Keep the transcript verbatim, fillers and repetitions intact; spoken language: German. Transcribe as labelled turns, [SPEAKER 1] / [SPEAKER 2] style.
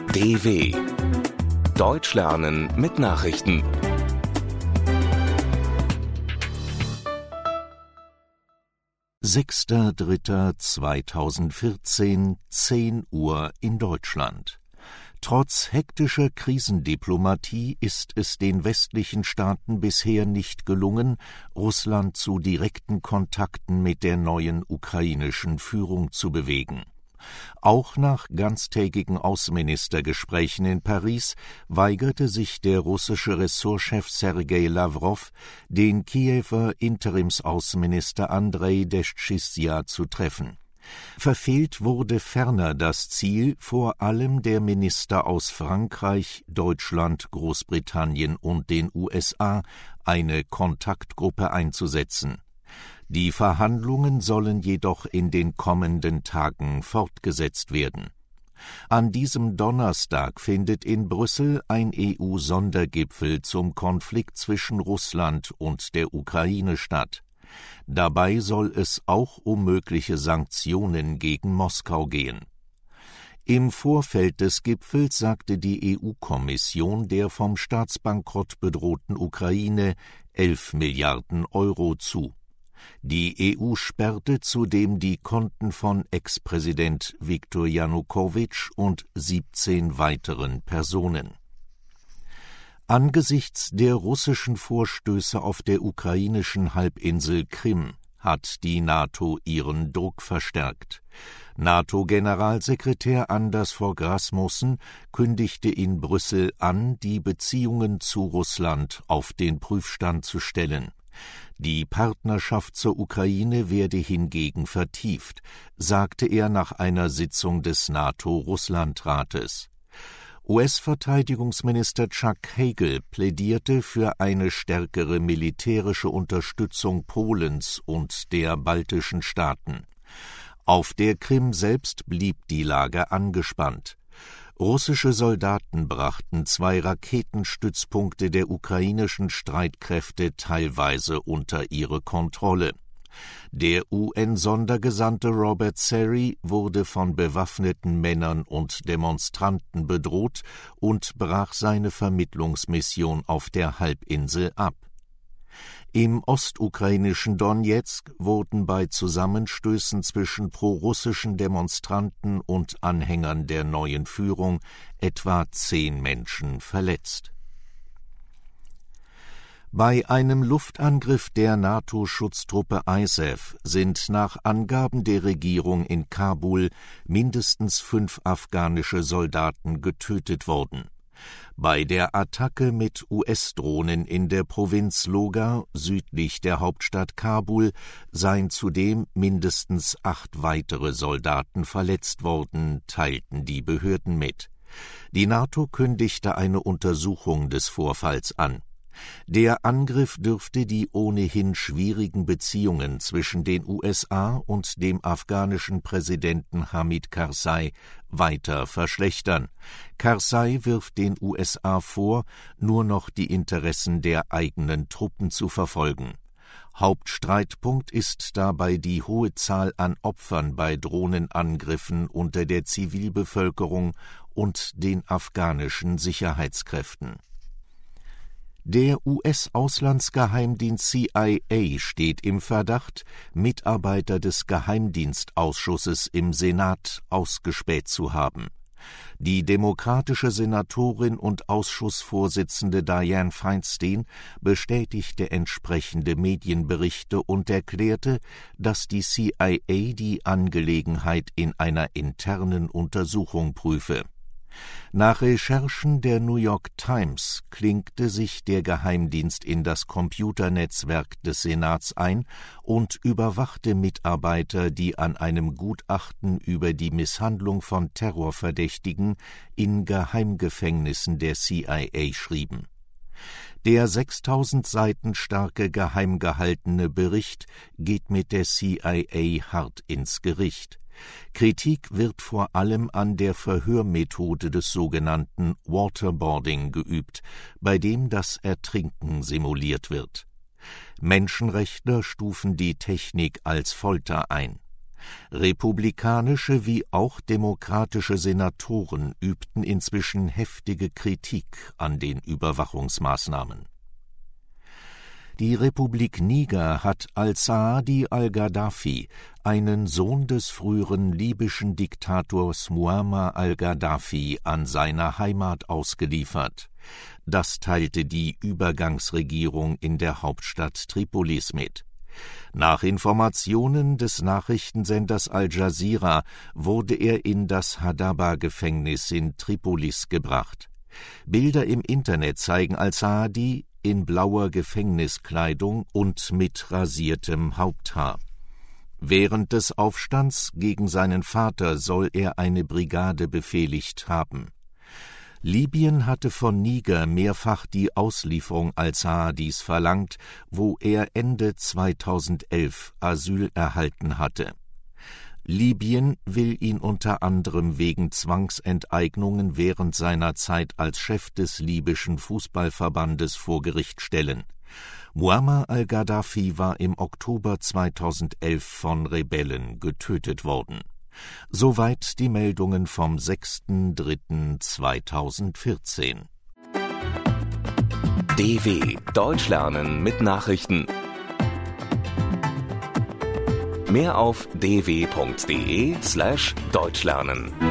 [SPEAKER 1] D W Deutsch lernen mit Nachrichten.
[SPEAKER 2] sechster dritter zweitausendvierzehn, zehn Uhr in Deutschland. Trotz hektischer Krisendiplomatie ist es den westlichen Staaten bisher nicht gelungen, Russland zu direkten Kontakten mit der neuen ukrainischen Führung zu bewegen. Auch nach ganztägigen Außenministergesprächen in Paris weigerte sich der russische Ressortchef Sergei Lawrow, den Kiewer Interimsaußenminister Andrei Deschisya zu treffen. Verfehlt wurde ferner das Ziel, vor allem der Minister aus Frankreich, Deutschland, Großbritannien und den U S A, eine Kontaktgruppe einzusetzen. Die Verhandlungen sollen jedoch in den kommenden Tagen fortgesetzt werden. An diesem Donnerstag findet in Brüssel ein E U-Sondergipfel zum Konflikt zwischen Russland und der Ukraine statt. Dabei soll es auch um mögliche Sanktionen gegen Moskau gehen. Im Vorfeld des Gipfels sagte die E U-Kommission der vom Staatsbankrott bedrohten Ukraine elf Milliarden Euro zu. Die E U sperrte zudem die Konten von Ex-Präsident Viktor Janukowitsch und siebzehn weiteren Personen. Angesichts der russischen Vorstöße auf der ukrainischen Halbinsel Krim hat die NATO ihren Druck verstärkt. NATO-Generalsekretär Anders Fogh Rasmussen kündigte in Brüssel an, die Beziehungen zu Russland auf den Prüfstand zu stellen. Die Partnerschaft zur Ukraine werde hingegen vertieft, sagte er nach einer Sitzung des NATO-Russland-Rates. U S-Verteidigungsminister Chuck Hagel plädierte für eine stärkere militärische Unterstützung Polens und der baltischen Staaten. Auf der Krim selbst blieb die Lage angespannt. Russische Soldaten brachten zwei Raketenstützpunkte der ukrainischen Streitkräfte teilweise unter ihre Kontrolle. Der U N-Sondergesandte Robert Serry wurde von bewaffneten Männern und Demonstranten bedroht und brach seine Vermittlungsmission auf der Halbinsel ab. Im ostukrainischen Donezk wurden bei Zusammenstößen zwischen prorussischen Demonstranten und Anhängern der neuen Führung etwa zehn Menschen verletzt. Bei einem Luftangriff der NATO-Schutztruppe I S A F sind nach Angaben der Regierung in Kabul mindestens fünf afghanische Soldaten getötet worden. Bei der Attacke mit U S-Drohnen in der Provinz Logar südlich der Hauptstadt Kabul seien zudem mindestens acht weitere Soldaten verletzt worden, teilten die Behörden mit. Die NATO kündigte eine Untersuchung des Vorfalls an. Der Angriff dürfte die ohnehin schwierigen Beziehungen zwischen den U S A und dem afghanischen Präsidenten Hamid Karzai weiter verschlechtern. Karzai wirft den U S A vor, nur noch die Interessen der eigenen Truppen zu verfolgen. Hauptstreitpunkt ist dabei die hohe Zahl an Opfern bei Drohnenangriffen unter der Zivilbevölkerung und den afghanischen Sicherheitskräften. Der U S-Auslandsgeheimdienst C I A steht im Verdacht, Mitarbeiter des Geheimdienstausschusses im Senat ausgespäht zu haben. Die demokratische Senatorin und Ausschussvorsitzende Dianne Feinstein bestätigte entsprechende Medienberichte und erklärte, dass die C I A die Angelegenheit in einer internen Untersuchung prüfe. Nach Recherchen der New York Times klinkte sich der Geheimdienst in das Computernetzwerk des Senats ein und überwachte Mitarbeiter, die an einem Gutachten über die Misshandlung von Terrorverdächtigen in Geheimgefängnissen der C I A schrieben. Der sechstausend Seiten starke geheim gehaltene Bericht geht mit der C I A hart ins Gericht. Kritik wird vor allem an der Verhörmethode des sogenannten Waterboarding geübt, bei dem das Ertrinken simuliert wird. Menschenrechtler stufen die Technik als Folter ein. Republikanische wie auch demokratische Senatoren übten inzwischen heftige Kritik an den Überwachungsmaßnahmen. Die Republik Niger hat al-Saadi al-Gaddafi, einen Sohn des früheren libyschen Diktators Muammar al-Gaddafi, an seiner Heimat ausgeliefert. Das teilte die Übergangsregierung in der Hauptstadt Tripolis mit. Nach Informationen des Nachrichtensenders Al Jazeera wurde er in das Hadaba-Gefängnis in Tripolis gebracht. Bilder im Internet zeigen al-Saadi in blauer Gefängniskleidung und mit rasiertem Haupthaar. Während des Aufstands gegen seinen Vater soll er eine Brigade befehligt haben. Libyen hatte von Niger mehrfach die Auslieferung al-Saadis verlangt, wo er Ende zweitausendelf Asyl erhalten hatte. Libyen will ihn unter anderem wegen Zwangsenteignungen während seiner Zeit als Chef des libyschen Fußballverbandes vor Gericht stellen. Muammar al-Gaddafi war im Oktober zweitausendelf von Rebellen getötet worden. Soweit die Meldungen vom sechster dritter zweitausendvierzehn.
[SPEAKER 1] D W Deutsch lernen mit Nachrichten. Mehr auf d w punkt d e slash deutsch lernen.